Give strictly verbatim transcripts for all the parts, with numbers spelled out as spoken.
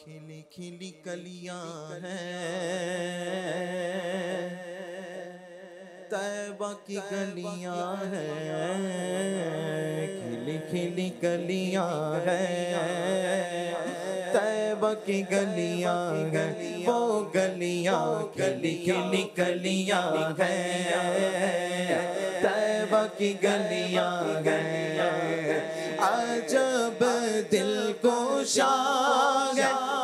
کھلی کھلی کلیاں ہیں طیبہ کی گلیاں ہیں، کھلی کھلی کلیاں ہیں طیبہ کی گلیاں ہیں، وہ گلیاں کھلی کھلی کلیاں ہیں طیبہ کی گلیاں ہیں، عجب دل کو شاگ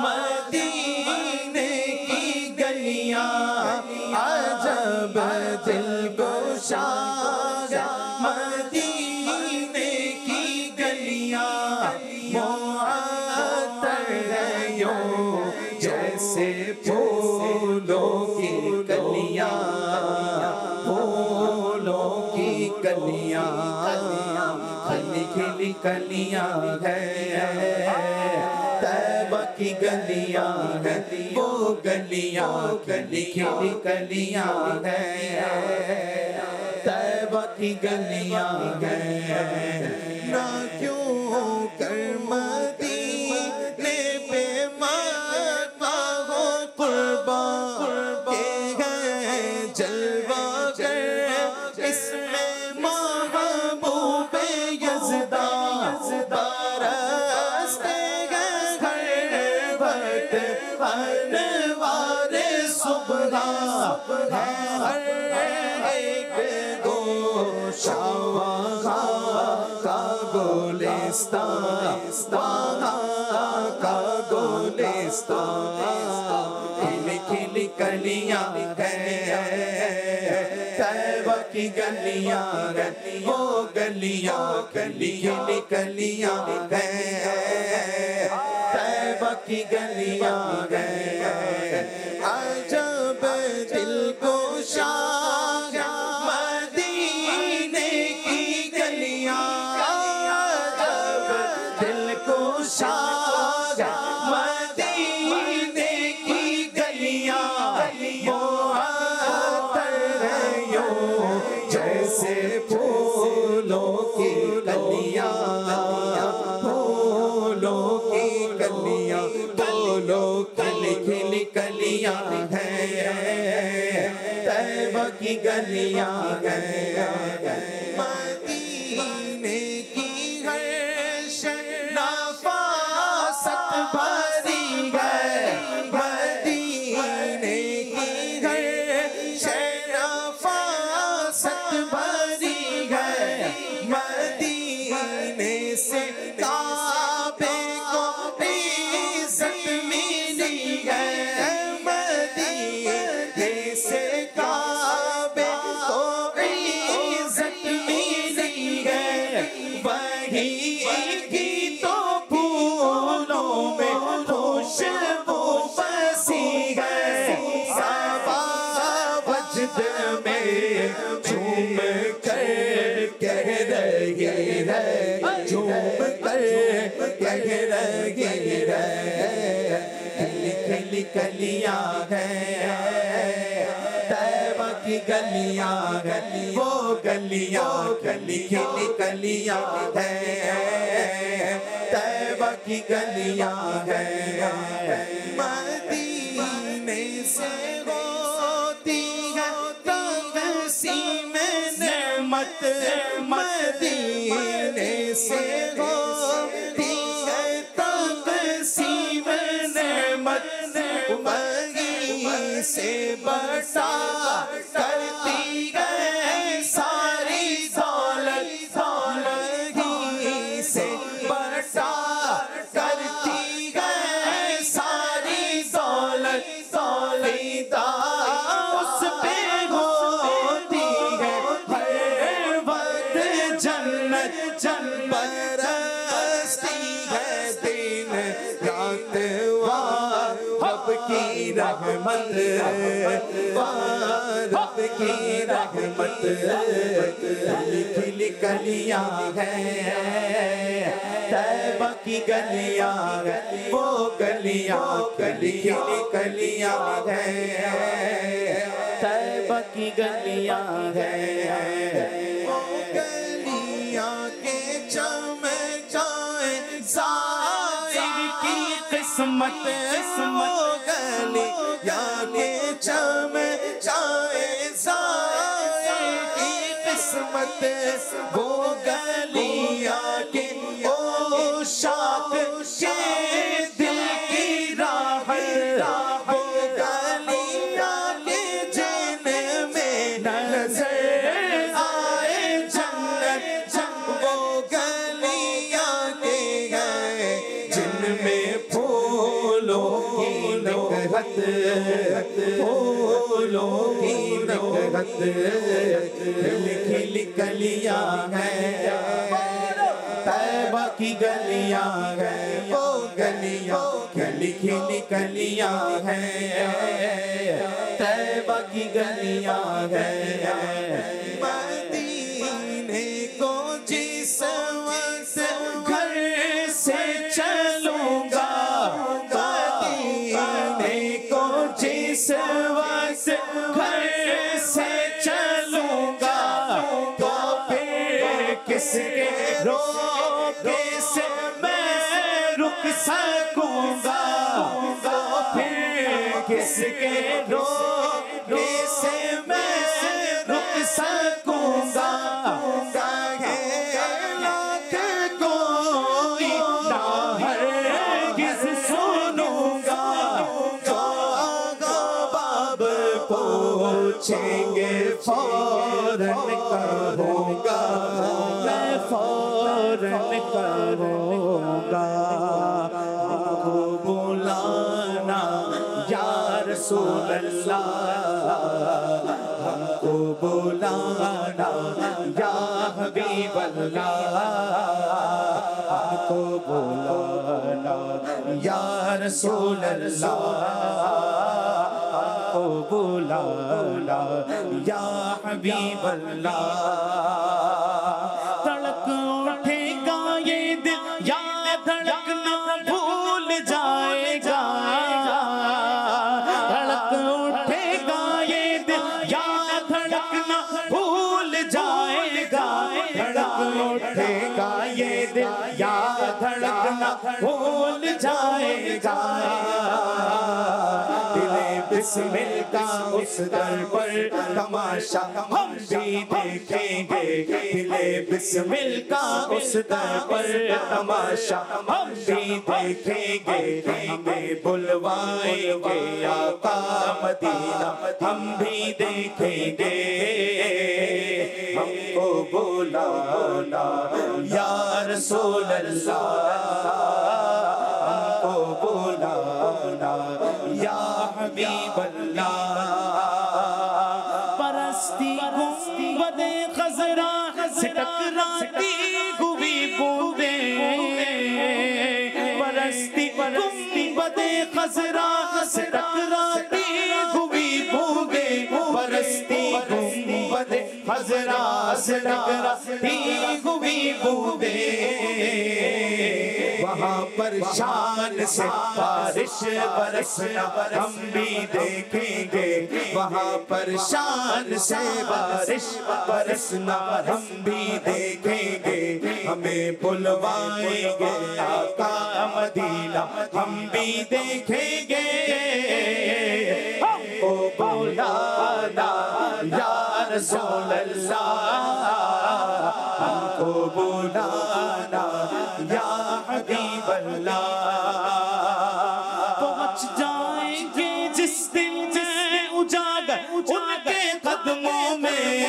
مدینے کی گلیاں، عجب دل کو شاگ مدینے کی گلیاں، معطر ہے یوں جیسے پھولوں کی کلیاں، پھولوں کی کلیاں، کھلی کھلی کلیاں ہیں طیبہ کی گلیاں ہیں، وہ گلیاں کھلی کھلی کلیاں ہیں طیبہ کی گلیاں ہیں، نہ کیوں کر مدینے پہ ماتا ہو قربان کے ہیں جلوہ گر، اس میں محبوب یزدان برستے ہیں ہر وقت انوار صبح، ہے ہر ایک گوشہ وہاں کا گلستان، وہاں کا گلستان، کھلی کھلی کلیاں ہیں طیبہ کی گلیاں ہیں، وہ گلیاں کھلی کھلی کلیاں ہیں طیبہ کی گلیاں ہیں، عجب دل کو شاگ مدینے کی گلیاں، عجب دل کو شاگ مدینے کی گلیاں، معطر ہے یوں جیسے پھولوں کی کلیاں، پھولوں کی کلیاں، پھولوں کھلی کھلی کلیاں ہیں طیبہ کی گلیاں ہیں، مدینے کی ہر شے نفاست بھری ہے، مدینے کی ہر شے نفاست بھری ہے، مدینے سے کعبے کو عزت ملی ہے، مدینے سے کعبے کو عزت ملی ہے، وہی کی تو پھولوں میں خوشبو بسی ہے، صبا وجد میں جھوم کر کہہ رہی ہے، جھوم کر کہہ رہی ہے، کھلی کھلی کلیاں ہیں طیبہ کی گلیاں ہیں، وہ گلیاں کھلی کھلی کلیاں ہیں طیبہ کی گلیاں ہیں، مدینے سے ہوتی ہے تقسیم نعمت، مدینے سے ہوتی ہے تقسیم نعمت، وہیں سے بٹا کرتی ہے ساری دولت، وہیں سے بٹا کرتی ہے ساری دولت، فیدا اس پہ ہوتی ہے ہر وقت جنت، جنت برستی ہے دن رات رب کی رحمت، رب کی رحمت، کھلی کھلی کلیاں ہیں طیبہ کی گلیاں ہیں، وہ گلیاں کھلی کھلی کلیاں ہیں طیبہ کی گلیاں ہیں، وہ گلیاں کے چمچائے زائر کی قسم قسمت وہ گلیاں کے چم چائے زائے کی قسمت وہ گلیاں کے او شاک کے دل کی راحت وہ گلیاں کے جن میں نظر آئے جنت وہ گلیاں کے گئے جن میں پھولوں کی نکہت پھولوں کی نکہت کھلی کھلی کلیاں ہیں طیبہ کی گلیاں ہیں وہ گلیاں کھلی کھلی کلیاں ہیں طیبہ کی گلیاں ہیں مدینے کو جس وقت گھر سے چلوں گا مدینے کو جس وقت گھر سے چلوں گا تو پھر کس کے روکے سے میں رک سکوں گا تو پھر کس کے روکے سے میں رک سکوں گا کہے لاکھ کوئی نہ ہرگز سنوں گا جو آگا باب پوچھیں گے فوراً کہوں گا میں فوراً کہوں گا ہم کو بلانا یا رسول اللہ ہم کو بلانا یا حبیب اللہ ہم کو بلانا یا رسول اللہ ہم کو بلانا یا حبیب اللہ تڑک اٹھے گا یہ دل یا دھڑکنا بھول جائے گا تڑک اٹھے گا یہ دل یا دھڑکنا بھول جائے گا تڑک اٹھے گا یہ دل یا دھڑکنا بھول جائے گا بسمل کا اس در پر تماشا ہم بھی دیکھیں گے دل بسمل کا اس در پر تماشا ہم بھی دیکھیں گے ہمیں بلوائیں گے آقا مدینہ ہم بھی دیکھیں گے ہم کو بلانا یا رسول اللہ ہم کو بلانا یا حبیب اللہ پرستی گنبد خضرا سے ٹکراتی ہوئی بوندیں پرستی گنبد خضرا سے ٹکراتی ہوئی بوندیں پرستی گنبد خضرا سے ٹکراتی ہوئی بوندیں وہاں پر شان سے بارش برسنا ہم بھی دیکھیں گے وہاں پر شان سے بارش برسنا ہم بھی دیکھیں گے ہمیں بلوائیں گے آقا مدینہ ہم بھی دیکھیں گے ہم کو بلانا یا رسول اللہ ہم کو بلانا یا حبیب اللہ پہنچ جائیں گے جس دن میں اجاگر ان کے قدموں میں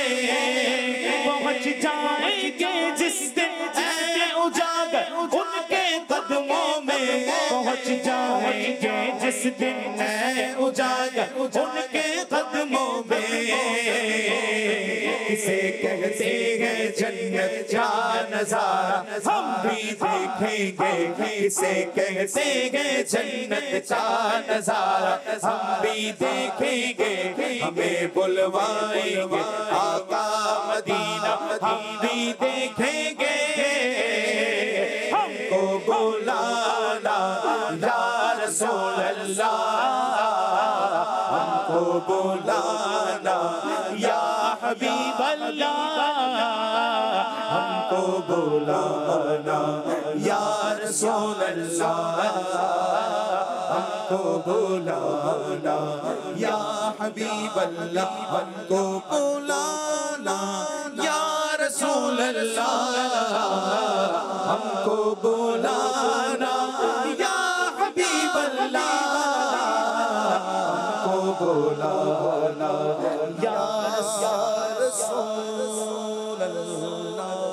پہنچ جائیں گے جس دن میں اجاگر ان کے قدموں میں پہنچ جائیں گے جس دن میں اجاگر ان کے قدموں میں کسے کہتے ہیں جنت کا نظارہ ہم بھی دیکھیں گے کسے کہتے ہیں جنت کا نظارہ ہم بھی دیکھیں گے ہمیں بلوائیں گے آقا مدینہ ہم بھی دیکھیں گے ہم کو بلانا یا رسول اللہ ہم کو بلانا یا حبیب اللہ ہم کو بلانا یا رسول اللہ کو بلانا یا حبیب اللہ ہم کو بلانا یا رسول اللہ ہم کو بلانا یا حبیب اللہ ہم کو بلانا یا رسول اللہ